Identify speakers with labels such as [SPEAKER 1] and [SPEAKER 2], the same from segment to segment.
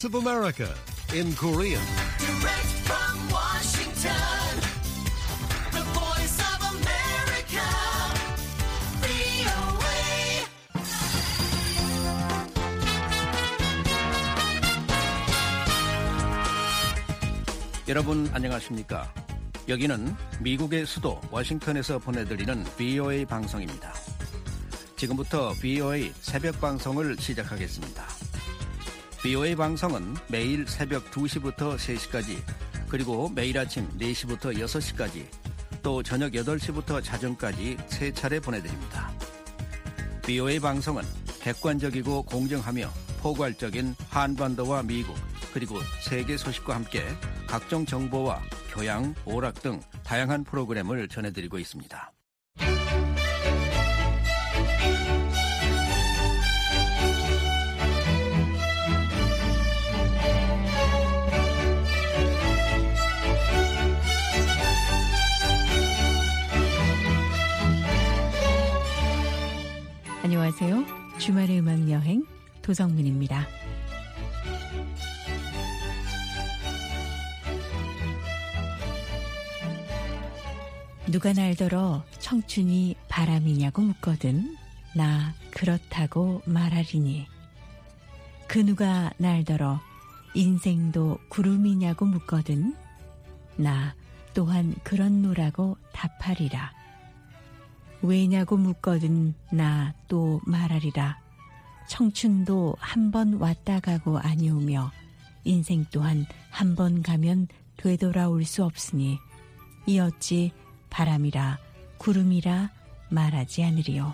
[SPEAKER 1] of America in Korean.
[SPEAKER 2] Direct from Washington, the voice of America, VOA.
[SPEAKER 3] 여러분 안녕하십니까? 여기는 미국의 수도 워싱턴에서 보내드리는 VOA 방송입니다. 지금부터 VOA 새벽 방송을 시작하겠습니다. VOA 방송은 매일 새벽 2시부터 3시까지, 그리고 매일 아침 4시부터 6시까지, 또 저녁 8시부터 자정까지 3차례 보내드립니다. VOA 방송은 객관적이고 공정하며 포괄적인 한반도와 미국, 그리고 세계 소식과 함께 각종 정보와 교양, 오락 등 다양한 프로그램을 전해드리고 있습니다.
[SPEAKER 4] 안녕하세요. 주말의 음악여행 도성민입니다. 누가 날더러 청춘이 바람이냐고 묻거든 나 그렇다고 말하리니, 그 누가 날더러 인생도 구름이냐고 묻거든 나 또한 그렇노라고 답하리라. 왜냐고 묻거든 나 또 말하리라. 청춘도 한 번 왔다 가고 아니오며 인생 또한 한 번 가면 되돌아올 수 없으니 이 어찌 바람이라 구름이라 말하지 않으리요.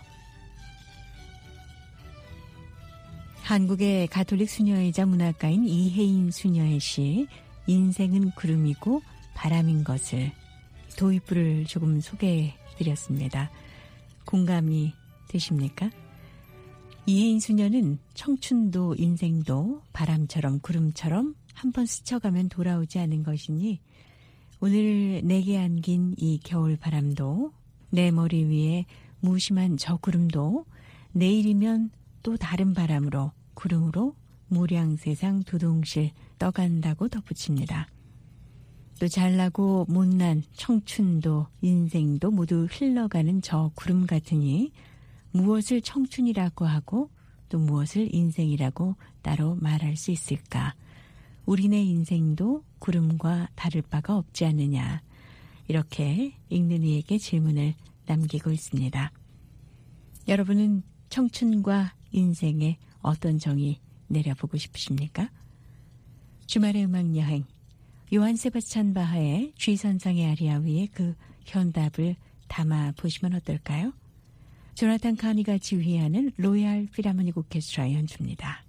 [SPEAKER 4] 한국의 가톨릭 수녀이자 문학가인 이혜인 수녀의 시 인생은 구름이고 바람인 것을 도입부를 조금 소개해드렸습니다. 공감이 되십니까? 이혜인 수녀는 청춘도 인생도 바람처럼 구름처럼 한번 스쳐가면 돌아오지 않은 것이니 오늘 내게 안긴 이 겨울바람도, 내 머리 위에 무심한 저 구름도 내일이면 또 다른 바람으로, 구름으로 무량세상 두둥실 떠간다고 덧붙입니다. 또 잘나고 못난 청춘도 인생도 모두 흘러가는 저 구름 같으니 무엇을 청춘이라고 하고 또 무엇을 인생이라고 따로 말할 수 있을까? 우리네 인생도 구름과 다를 바가 없지 않느냐, 이렇게 읽는 이에게 질문을 남기고 있습니다. 여러분은 청춘과 인생에 어떤 정의 내려보고 싶으십니까? 주말의 음악여행, 요한 세바스찬 바하의 G선상의 아리아 위에 그 현답을 담아보시면 어떨까요? 조나탄 카니가 지휘하는 로얄 필하모닉 오케스트라의 연주입니다.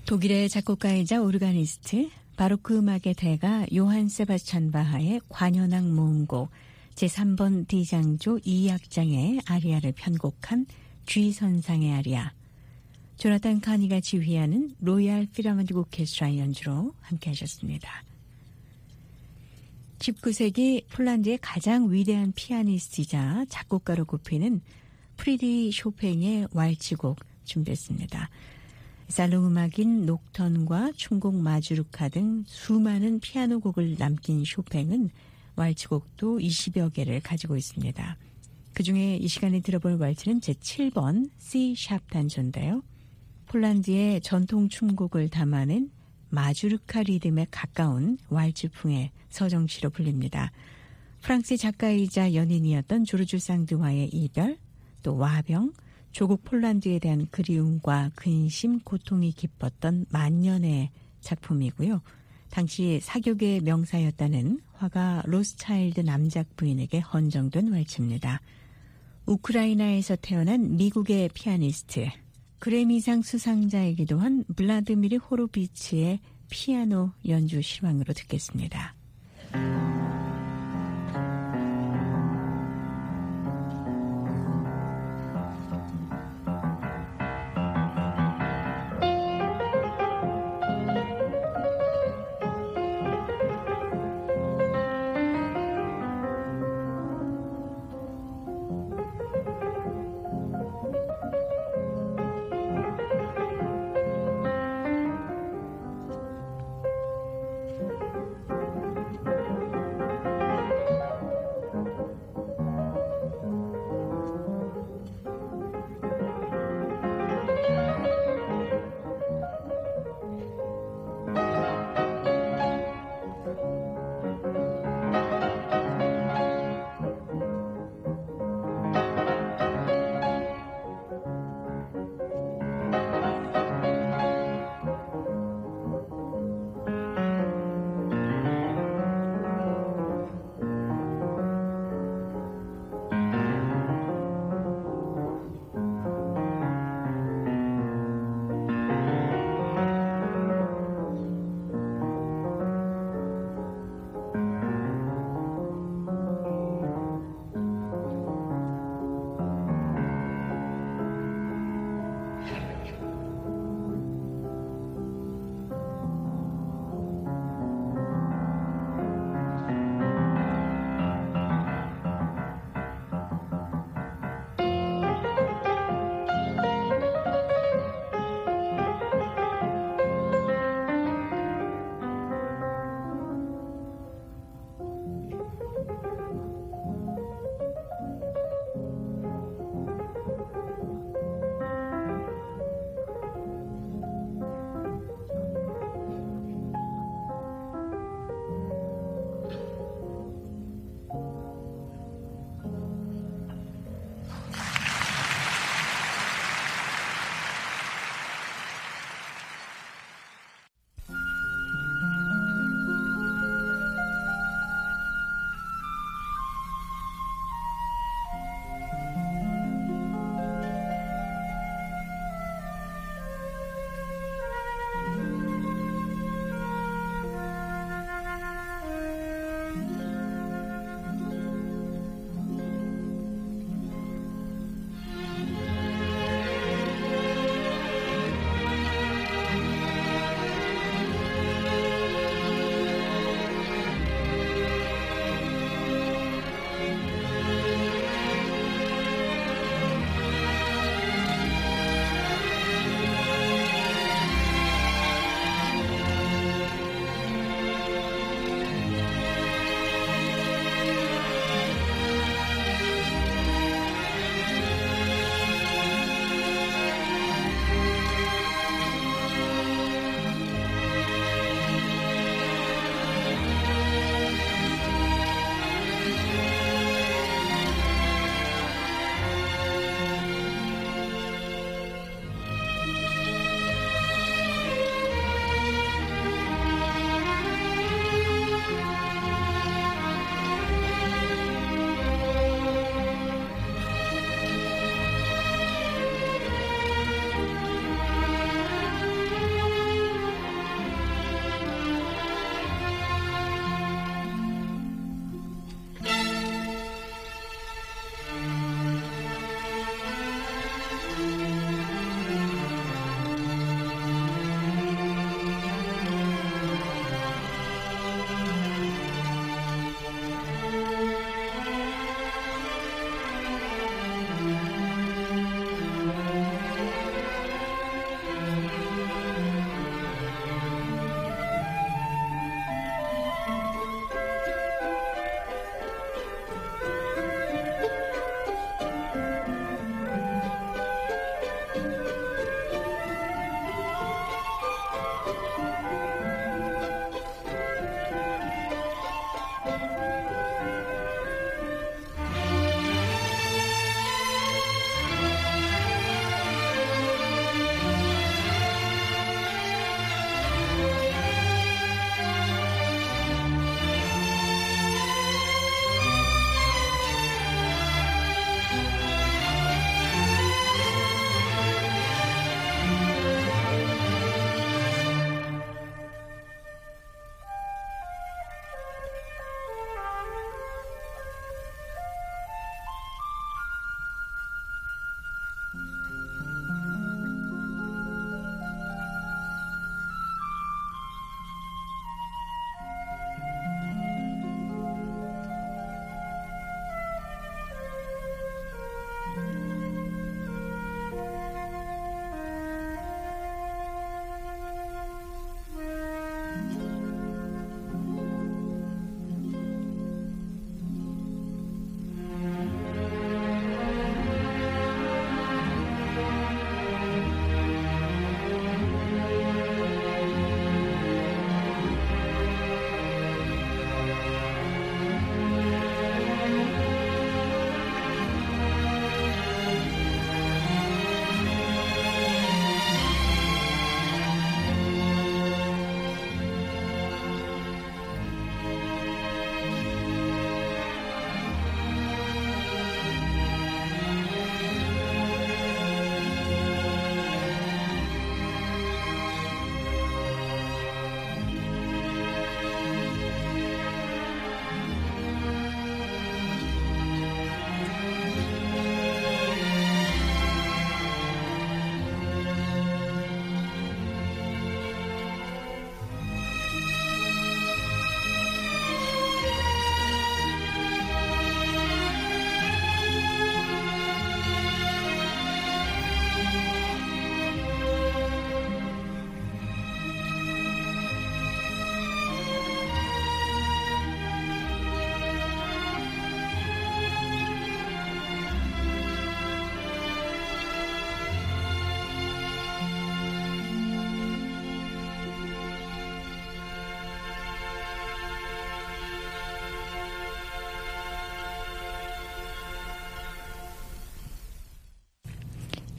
[SPEAKER 4] 독일의 작곡가이자 오르가니스트, 바로크 음악의 대가 요한 세바스찬 바하의 관현악 모음곡 제3번 D장조 2악장의 아리아를 편곡한 G선상의 아리아, 조나탄 카니가 지휘하는 로얄 필하모닉 오케스트라 연주로 함께하셨습니다. 19세기 폴란드의 가장 위대한 피아니스트이자 작곡가로 꼽히는 프리드리히 쇼팽의 왈츠곡 준비했습니다. 살롱 음악인 녹턴과 춤곡 마주르카 등 수많은 피아노 곡을 남긴 쇼팽은 왈츠곡도 20여 개를 가지고 있습니다. 그중에 이 시간에 들어볼 왈츠는 제7번 C# 단조인데요. 폴란드의 전통 춤곡을 담아낸 마주르카 리듬에 가까운 왈츠풍의 서정시로 불립니다. 프랑스의 작가이자 연인이었던 조르주 쌍드와의 이별, 또 와병, 조국 폴란드에 대한 그리움과 근심, 고통이 깊었던 만년의 작품이고요. 당시 사교계의 명사였다는 화가 로스차일드 남작 부인에게 헌정된 왈츠입니다. 우크라이나에서 태어난 미국의 피아니스트, 그래미상 수상자이기도 한 블라드미르 호로비츠의 피아노 연주 실황으로 듣겠습니다.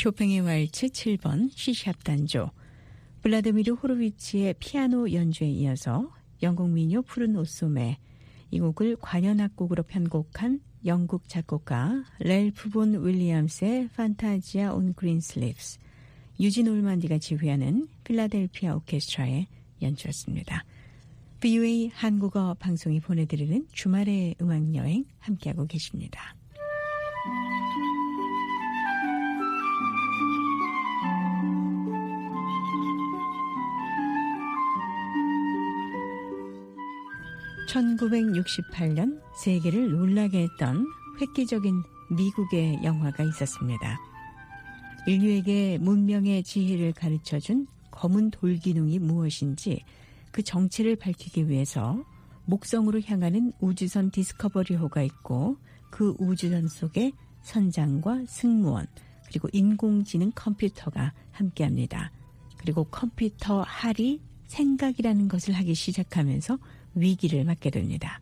[SPEAKER 4] 쇼팽의 왈츠 7번 C샵 단조, 블라드미르 호로위치의 피아노 연주에 이어서 영국 민요 푸른 옷소매, 이 곡을 관현악곡으로 편곡한 영국 작곡가 렐프 본 윌리엄스의 판타지아 온 그린 슬립스, 유진 올만디가 지휘하는 필라델피아 오케스트라의 연주였습니다. VOA 한국어 방송이 보내드리는 주말의 음악여행 함께하고 계십니다. (1968년) 세계를 놀라게 했던 획기적인 미국의 영화가 있었습니다. 인류에게 문명의 지혜를 가르쳐준 검은 돌기둥이 무엇인지 그 정체를 밝히기 위해서 목성으로 향하는 우주선 디스커버리호가 있고, 그 우주선 속에 선장과 승무원 그리고 인공지능 컴퓨터가 함께합니다. 그리고 컴퓨터 할이 생각이라는 것을 하기 시작하면서 위기를 맞게 됩니다.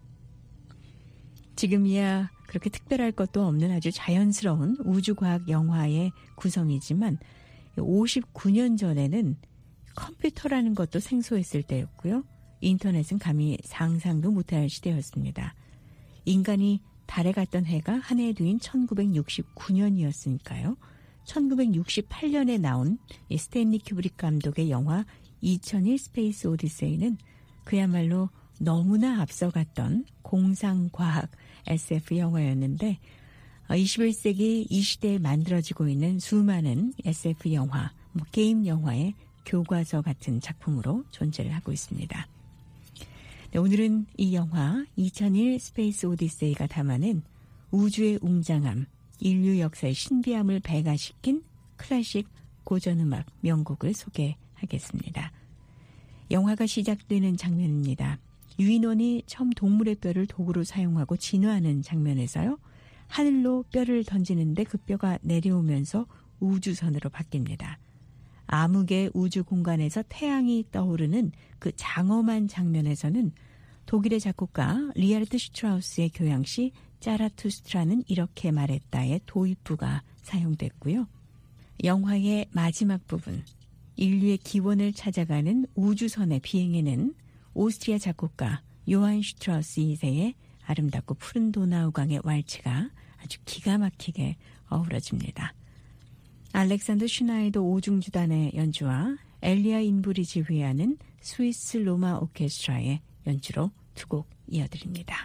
[SPEAKER 4] 지금이야 그렇게 특별할 것도 없는 아주 자연스러운 우주과학 영화의 구성이지만 59년 전에는 컴퓨터라는 것도 생소했을 때였고요. 인터넷은 감히 상상도 못할 시대였습니다. 인간이 달에 갔던 해가 한 해 뒤인 1969년이었으니까요. 1968년에 나온 스탠리 큐브릭 감독의 영화 2001 스페이스 오디세이는 그야말로 너무나 앞서갔던 공상과학 SF 영화였는데, 21세기 이 시대에 만들어지고 있는 수많은 SF 영화, 게임 영화의 교과서 같은 작품으로 존재를 하고 있습니다. 네, 오늘은 이 영화 2001 스페이스 오디세이가 담아낸 우주의 웅장함, 인류 역사의 신비함을 배가시킨 클래식 고전음악 명곡을 소개하겠습니다. 영화가 시작되는 장면입니다. 유인원이 처음 동물의 뼈를 도구로 사용하고 진화하는 장면에서요. 하늘로 뼈를 던지는데 그 뼈가 내려오면서 우주선으로 바뀝니다. 암흑의 우주 공간에서 태양이 떠오르는 그 장엄한 장면에서는 독일의 작곡가 리하르트 슈트라우스의 교향시 짜라투스트라는 이렇게 말했다의 도입부가 사용됐고요. 영화의 마지막 부분, 인류의 기원을 찾아가는 우주선의 비행에는 오스트리아 작곡가 요한 슈트라우스 2세의 아름답고 푸른 도나우강의 왈츠가 아주 기가 막히게 어우러집니다. 알렉산더 슈나이더 오중주단의 연주와 엘리아 인불이 지휘하는 스위스 로마 오케스트라의 연주로 두 곡 이어드립니다.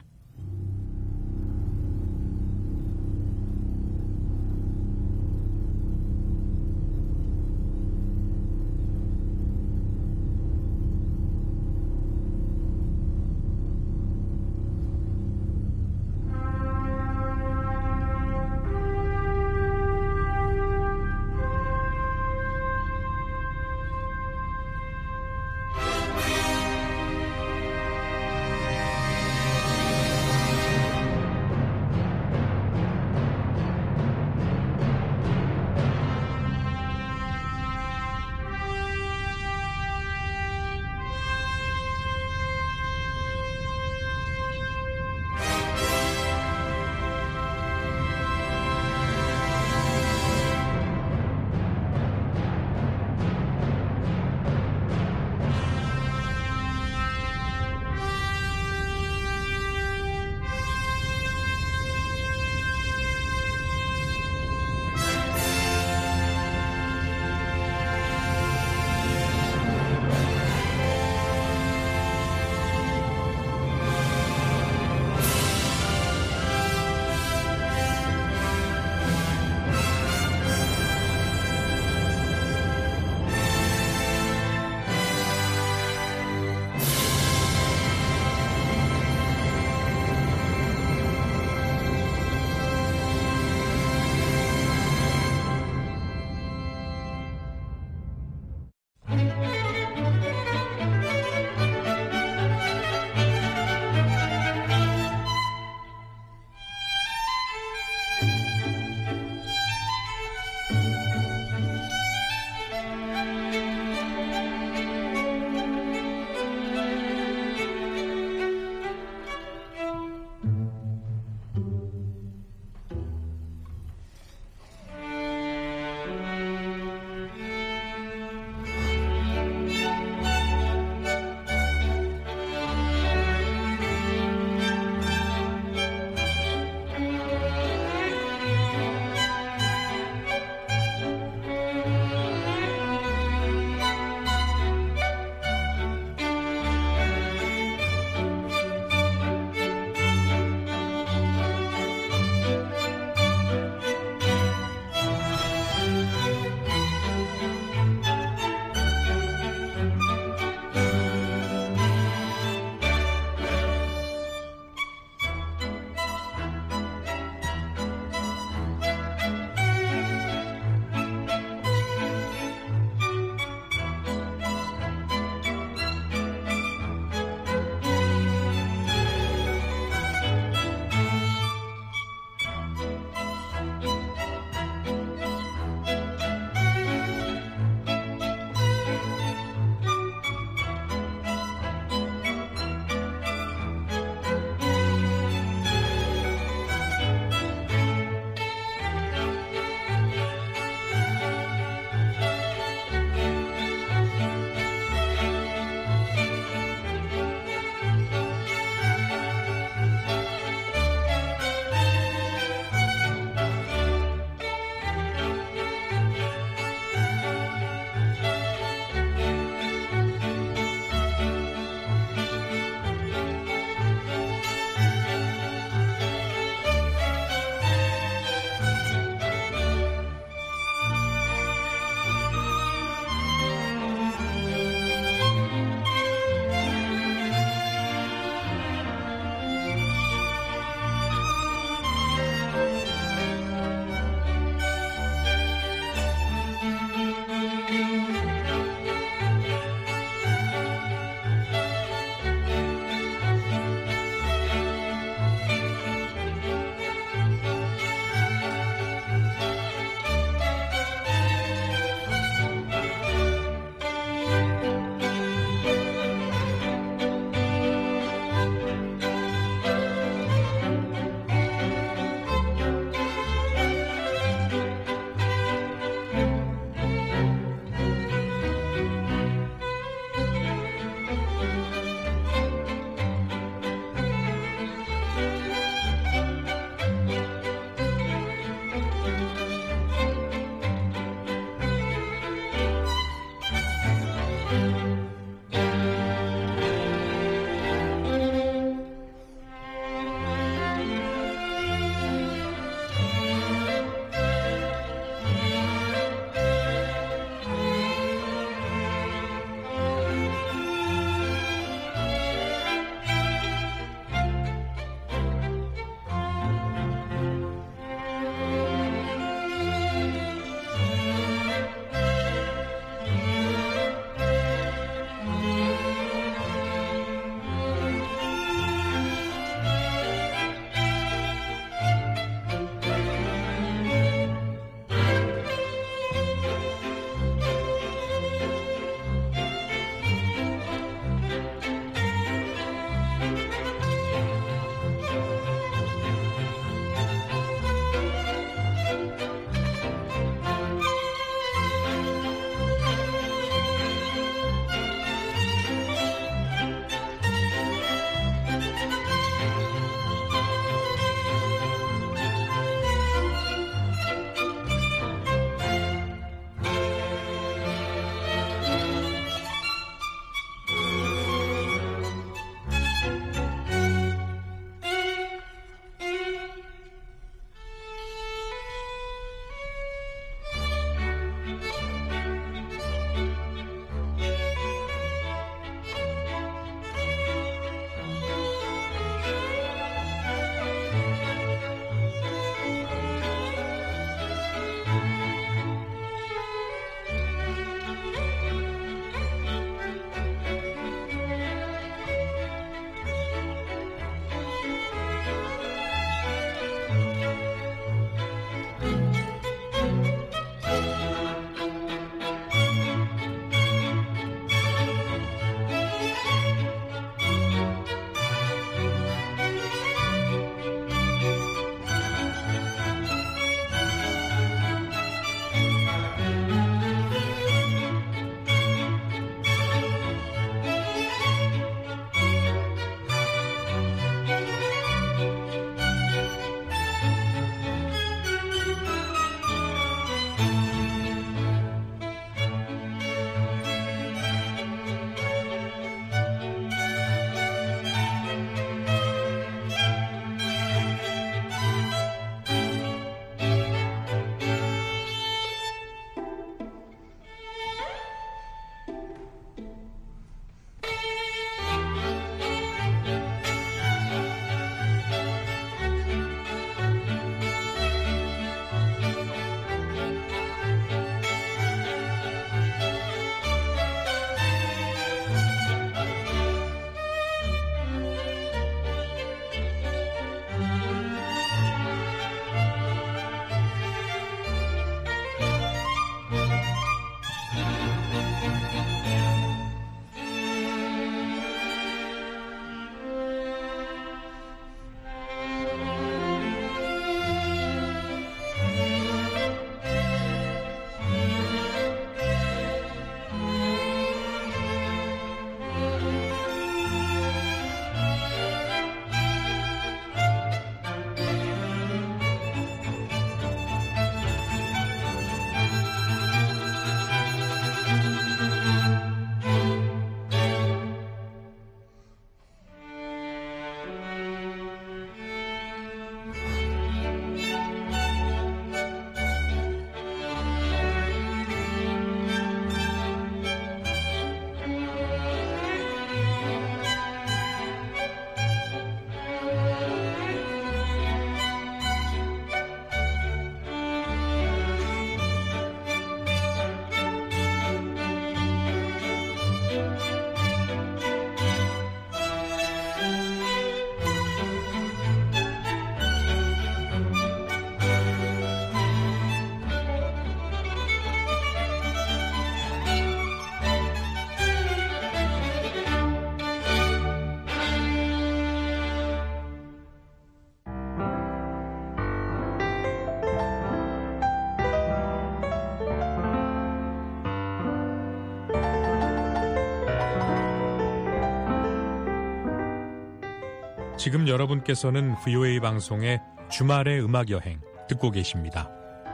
[SPEAKER 5] 지금 여러분께서는 VOA 방송의 주말의 음악여행 듣고 계십니다.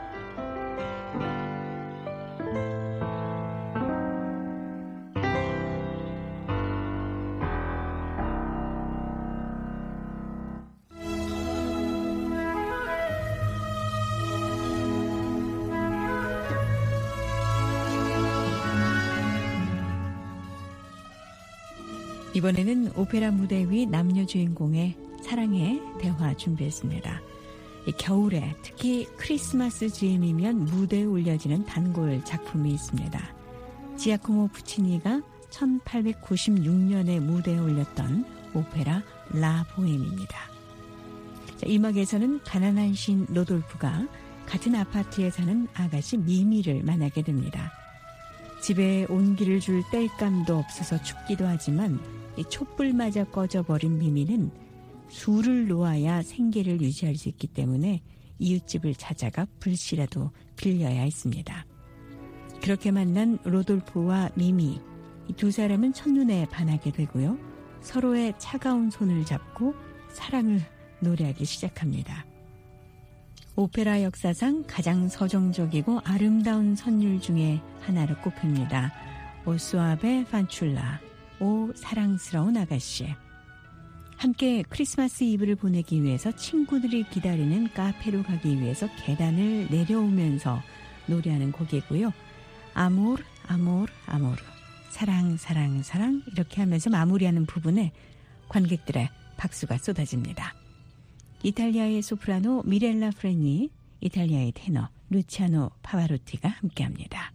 [SPEAKER 4] 이번에는 오페라 무대 위 남녀 주인공의 사랑의 대화 준비했습니다. 이 겨울에 특히 크리스마스 즈음이면 무대에 올려지는 단골 작품이 있습니다. 지아코모 푸치니가 1896년에 무대에 올렸던 오페라 라 보엠입니다. 이 음악에서는 가난한 신 로돌프가 같은 아파트에 사는 아가씨 미미를 만나게 됩니다. 집에 온기를 줄 땔감도 없어서 춥기도 하지만 이 촛불마저 꺼져버린 미미는 술을 놓아야 생계를 유지할 수 있기 때문에 이웃집을 찾아가 불씨라도 빌려야 했습니다. 그렇게 만난 로돌프와 미미, 이 두 사람은 첫눈에 반하게 되고요. 서로의 차가운 손을 잡고 사랑을 노래하기 시작합니다. 오페라 역사상 가장 서정적이고 아름다운 선율 중에 하나로 꼽힙니다. 오 수아베 판출라, 오 사랑스러운 아가씨. 함께 크리스마스 이브를 보내기 위해서 친구들이 기다리는 카페로 가기 위해서 계단을 내려오면서 노래하는 곡이고요. 아모르 아모르 아모르, 사랑 사랑 사랑, 이렇게 하면서 마무리하는 부분에 관객들의 박수가 쏟아집니다. 이탈리아의 소프라노 미렐라 프레니, 이탈리아의 테너 루치아노 파바로티가 함께합니다.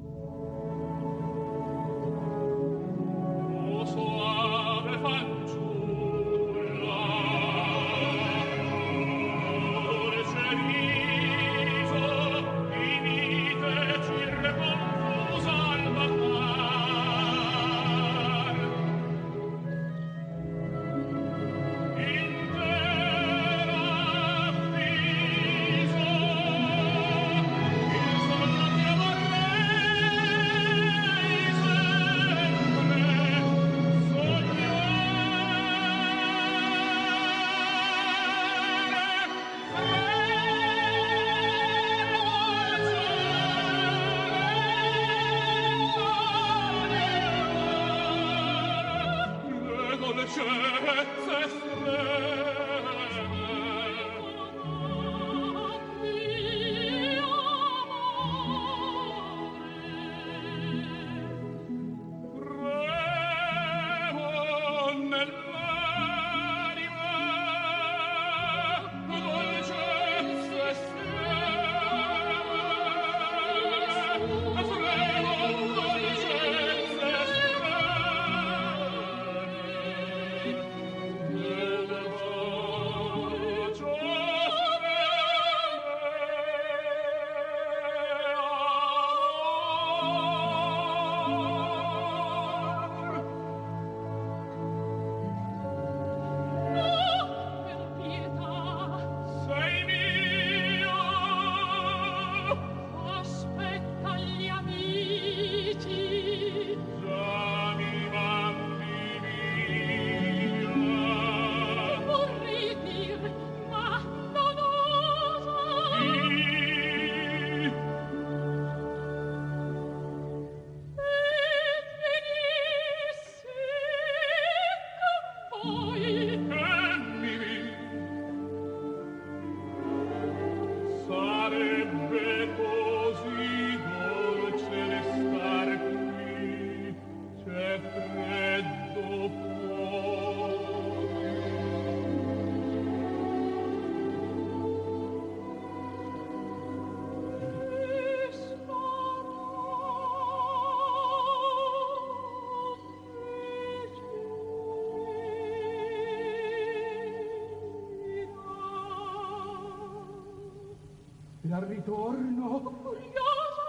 [SPEAKER 6] Al ritorno,
[SPEAKER 2] Curiosa,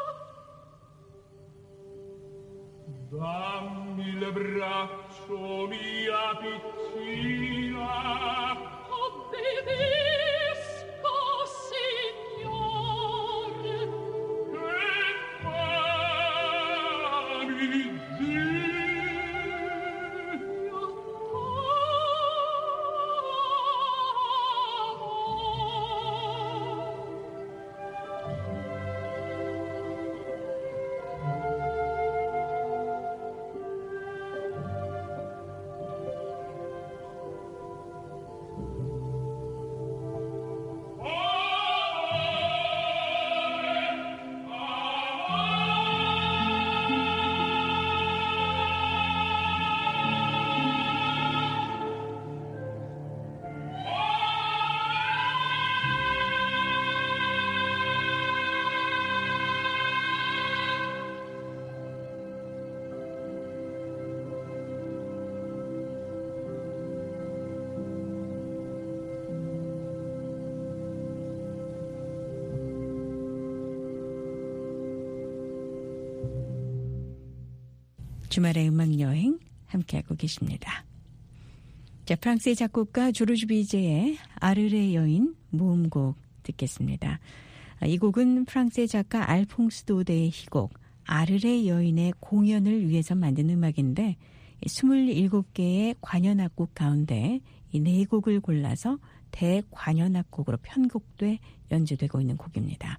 [SPEAKER 6] dammi le braccio mia piccina.
[SPEAKER 2] obbedisco, signore.
[SPEAKER 6] Che fami dir?
[SPEAKER 2] Io
[SPEAKER 4] 주말의 음악여행 함께하고 계십니다. 자, 프랑스의 작곡가 조르주 비제의 아르레 여인 모음곡 듣겠습니다. 이 곡은 프랑스의 작가 알퐁스 도데의 희곡 아르레 여인의 공연을 위해서 만든 음악인데 27개의 관현악곡 가운데 이 4곡을 골라서 대관현악곡으로 편곡돼 연주되고 있는 곡입니다.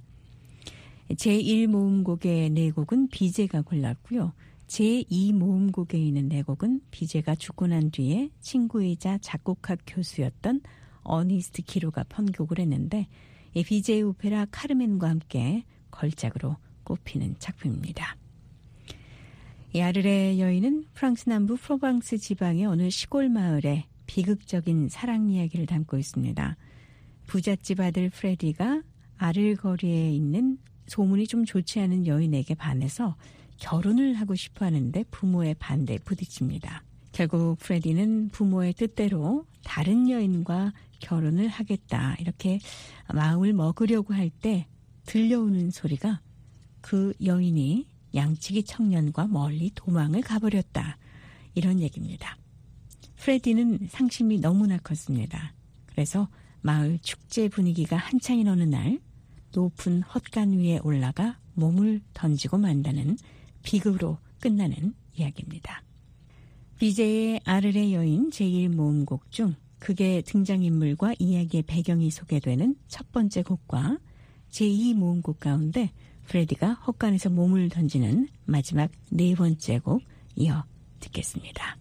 [SPEAKER 4] 제1모음곡의 4곡은 비제가 골랐고요. 제2모음곡에 있는 4곡은 비제가 죽고 난 뒤에 친구이자 작곡학 교수였던 어니스트 기로가 편곡을 했는데 이 비제의 오페라 카르멘과 함께 걸작으로 꼽히는 작품입니다. 이 아르레 여인은 프랑스 남부 프로방스 지방의 어느 시골 마을의 비극적인 사랑 이야기를 담고 있습니다. 부잣집 아들 프레디가 아르거리에 있는 소문이 좀 좋지 않은 여인에게 반해서 결혼을 하고 싶어 하는데 부모의 반대에 부딪힙니다. 결국 프레디는 부모의 뜻대로 다른 여인과 결혼을 하겠다 이렇게 마음을 먹으려고 할 때 들려오는 소리가 그 여인이 양치기 청년과 멀리 도망을 가버렸다. 이런 얘기입니다. 프레디는 상심이 너무나 컸습니다. 그래서 마을 축제 분위기가 한창인 어느 날 높은 헛간 위에 올라가 몸을 던지고 만다는 비극으로 끝나는 이야기입니다. 비제의 아르레 여인 제1모음곡 중 극의 등장인물과 이야기의 배경이 소개되는 첫 번째 곡과 제2모음곡 가운데 프레디가 헛간에서 몸을 던지는 마지막 4번째 곡 이어 듣겠습니다.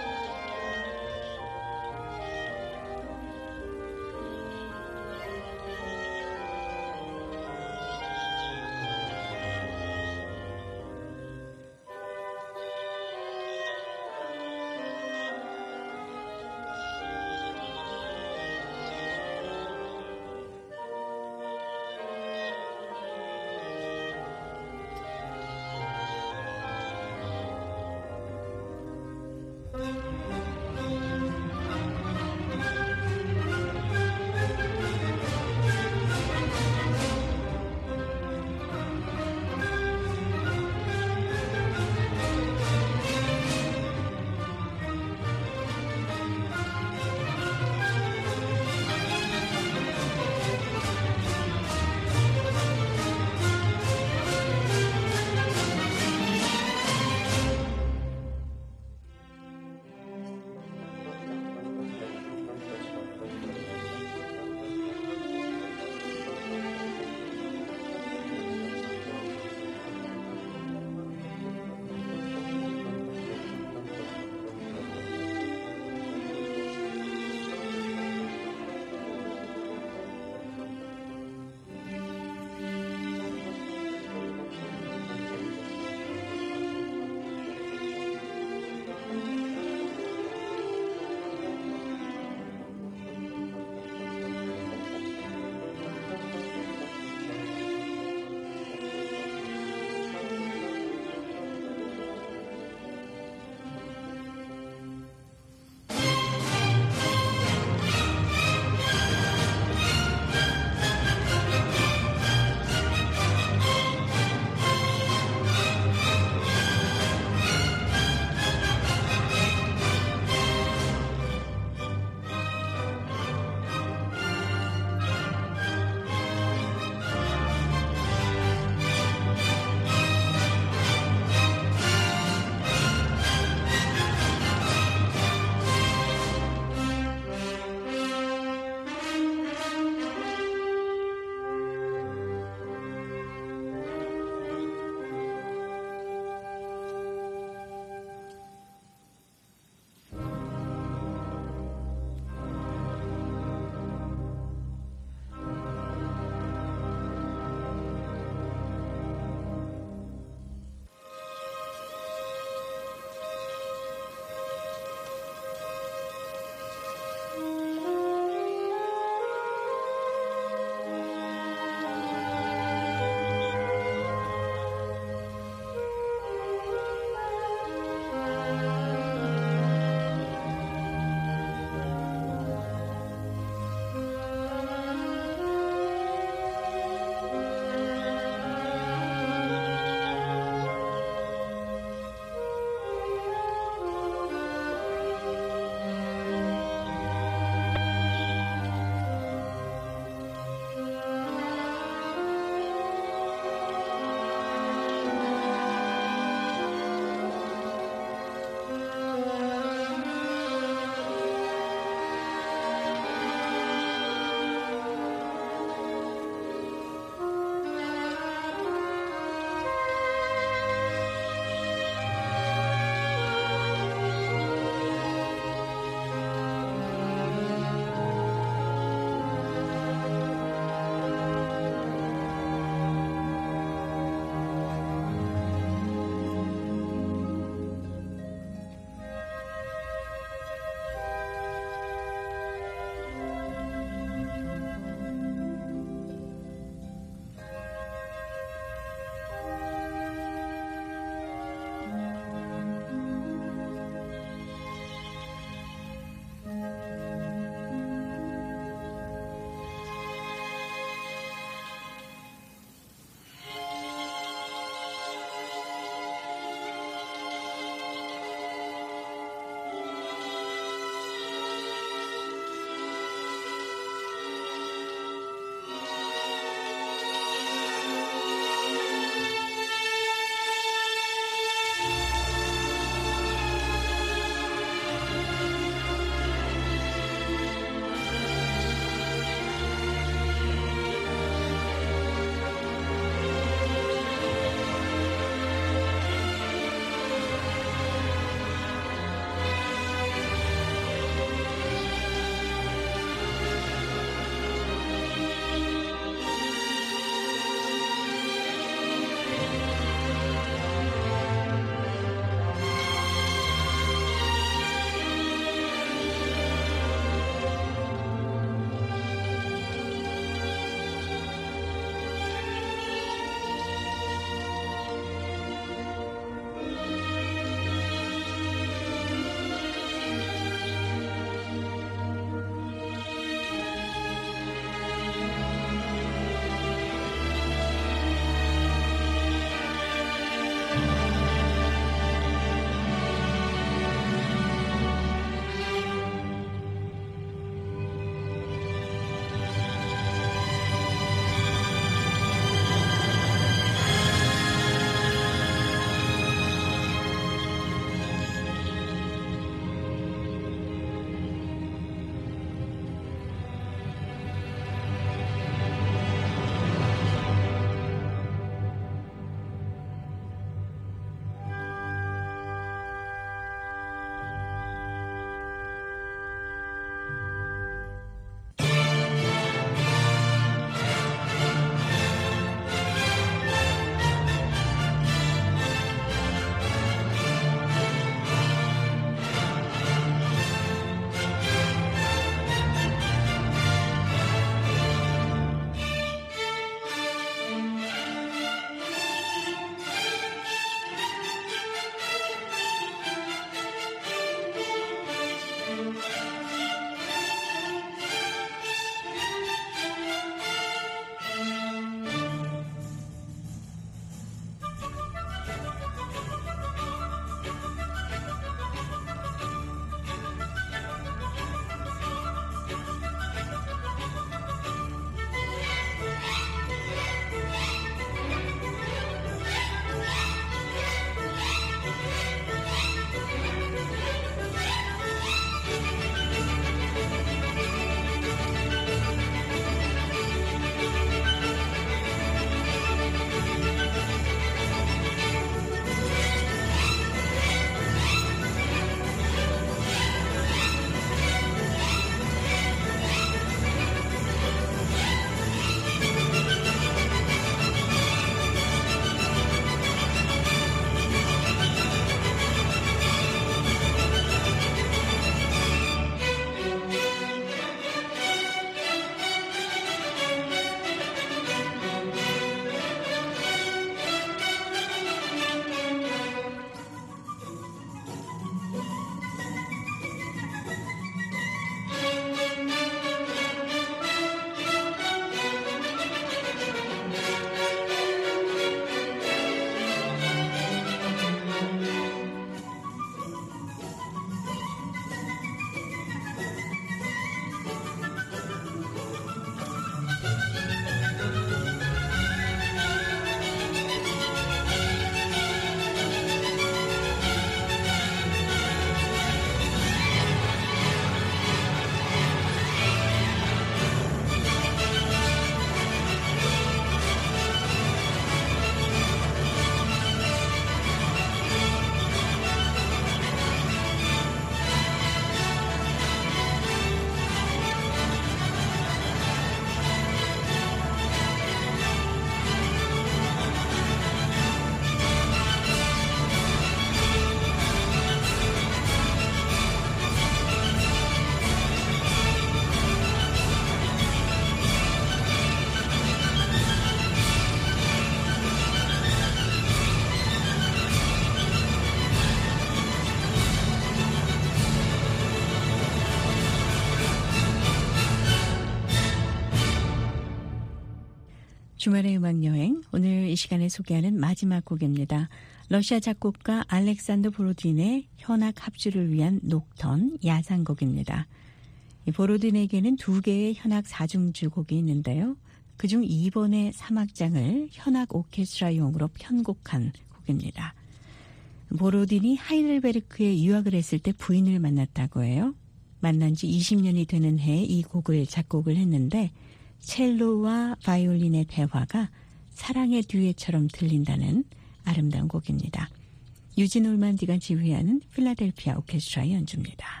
[SPEAKER 4] 주말의 음악여행, 오늘 이 시간에 소개하는 마지막 곡입니다. 러시아 작곡가 알렉산더 보로딘의 현악 합주를 위한 녹턴 야상곡입니다. 이 보로딘에게는 2개의 현악 4중주 곡이 있는데요. 그중 2번의 3악장을 현악 오케스트라용으로 편곡한 곡입니다. 보로딘이 하이델베르크에 유학을 했을 때 부인을 만났다고 해요. 만난 지 20년이 되는 해에 이 곡을 작곡을 했는데 첼로와 바이올린의 대화가 사랑의 듀엣처럼 들린다는 아름다운 곡입니다. 유진 올만디가 지휘하는 필라델피아 오케스트라의 연주입니다.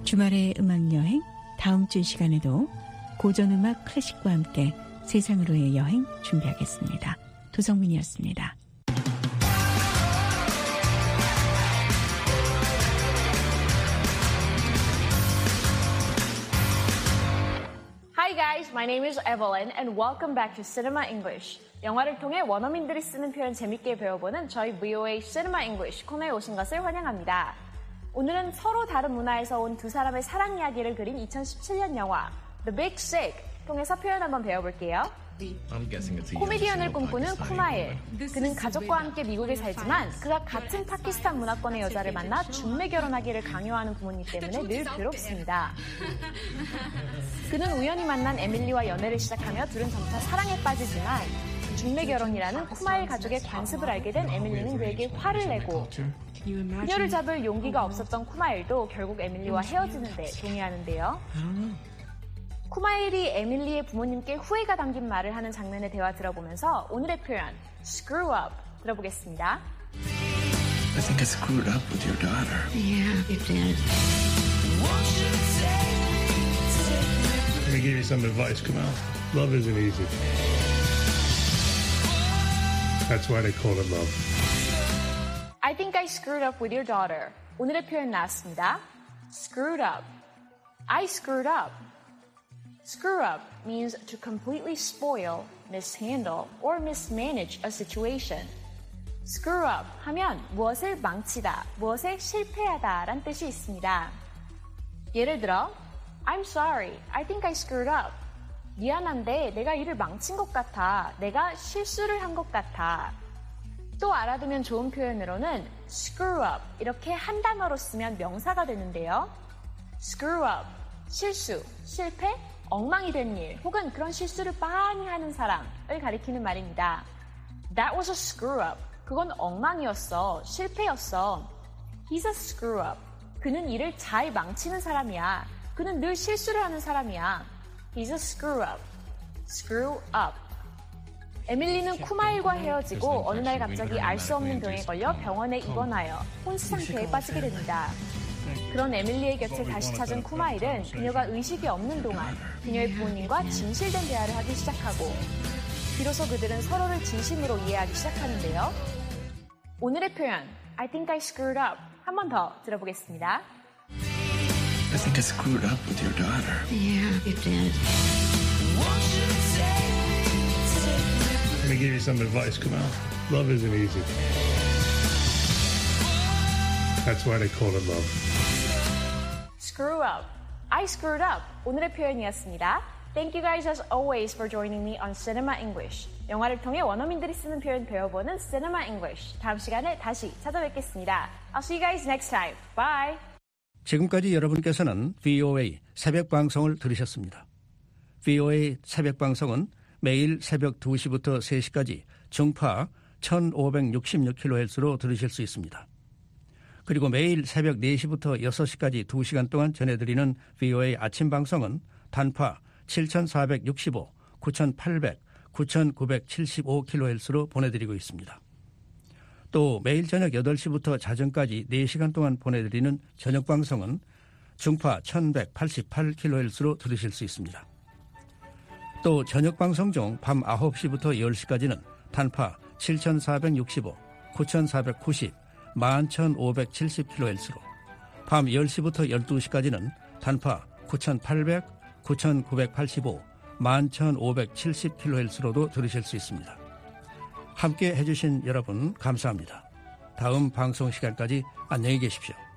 [SPEAKER 4] 주말의 음악여행, 다음 주 시간에도 고전음악 클래식과 함께 세상으로의 여행 준비하겠습니다. 도성민이었습니다.
[SPEAKER 7] Hi guys, my name is Evelyn and welcome back to Cinema English. 영화를 통해 원어민들이 쓰는 표현 재밌게 배워보는 저희 VOA Cinema English 코너에 오신 것을 환영합니다. 오늘은 서로 다른 문화에서 온 두 사람의 사랑 이야기를 그린 2017년 영화 The Big Sick 통해서 표현 한번 배워볼게요. 코미디언을 꿈꾸는 쿠마일. 그는 가족과 함께 미국에 살지만 그가 같은 파키스탄 문화권의 여자를 만나 중매 결혼하기를 강요하는 부모님 때문에 늘 괴롭습니다. 그는 우연히 만난 에밀리와 연애를 시작하며 둘은 점차 사랑에 빠지지만 중매 결혼이라는 쿠마일 가족의 관습을 알게 된 에밀리는 그에게 화를 내고 그녀를 잡을 용기가 없었던 쿠마일도 결국 에밀리와 헤어지는 데 동의하는데요. 쿠마일이 에밀리의 부모님께 후회가 담긴 말을 하는 장면의 대화 들어보면서 오늘의 표현 screw up 들어보겠습니다.
[SPEAKER 8] I think I screwed up with your daughter.
[SPEAKER 9] Yeah, you did.
[SPEAKER 1] Let me give you some advice, Kamal. Love isn't easy. That's why they call it love.
[SPEAKER 7] I think I screwed up with your daughter. 오늘의 표현 나왔습니다. Screwed up. I screwed up. Screw up means to completely spoil, mishandle, or mismanage a situation. Screw up 하면 무엇을 망치다, 무엇에 실패하다 라는 뜻이 있습니다. 예를 들어 I'm sorry, I think I screwed up. 미안한데 내가 일을 망친 것 같아. 내가 실수를 한 것 같아. 또 알아두면 좋은 표현으로는 screw up 이렇게 한 단어로 쓰면 명사가 되는데요. screw up, 실수, 실패, 엉망이 된 일 혹은 그런 실수를 많이 하는 사람을 가리키는 말입니다. That was a screw up. 그건 엉망이었어. 실패였어. He's a screw up. 그는 일을 잘 망치는 사람이야. 그는 늘 실수를 하는 사람이야. He's a screw up. Screw up. 에밀리는 쿠마일과 헤어지고 어느 날 갑자기 알 수 없는 병에 걸려 병원에 입원하여 혼수 상태에 빠지게 됩니다. 그런 에밀리의 곁을 다시 찾은 쿠마일은 그녀가 의식이 없는 동안 그녀의 부모님과 진실된 대화를 하기 시작하고 비로소 그들은 서로를 진심으로 이해하기 시작하는데요. 오늘의 표현 I think I screwed up 한 번 더 들어보겠습니다.
[SPEAKER 8] I think I screwed up with your daughter.
[SPEAKER 9] Yeah, you did.
[SPEAKER 1] Let me give you some advice, Kamal. Love isn't easy. That's why they call it love.
[SPEAKER 7] Screw up. I screwed up. 오늘의 표현이었습니다. Thank you guys as always for joining me on Cinema English. 영화를 통해 원어민들이 쓰는 표현 배워보는 Cinema English. 다음 시간에 다시 찾아뵙겠습니다. I'll see you guys next time. Bye.
[SPEAKER 3] 지금까지 여러분께서는 VOA 새벽 방송을 들으셨습니다. VOA 새벽 방송은 매일 새벽 2시부터 3시까지 중파 1566kHz로 들으실 수 있습니다. 그리고 매일 새벽 4시부터 6시까지 2시간 동안 전해드리는 VOA 아침 방송은 단파 7465, 9800, 9975kHz로 보내드리고 있습니다. 또 매일 저녁 8시부터 자정까지 4시간 동안 보내드리는 저녁 방송은 중파 1188kHz로 들으실 수 있습니다. 또 저녁 방송 중 밤 9시부터 10시까지는 단파 7465, 9490, 11570kHz로 밤 10시부터 12시까지는 단파 9800, 9985, 11570kHz로도 들으실 수 있습니다. 함께 해주신 여러분 감사합니다. 다음 방송 시간까지 안녕히 계십시오.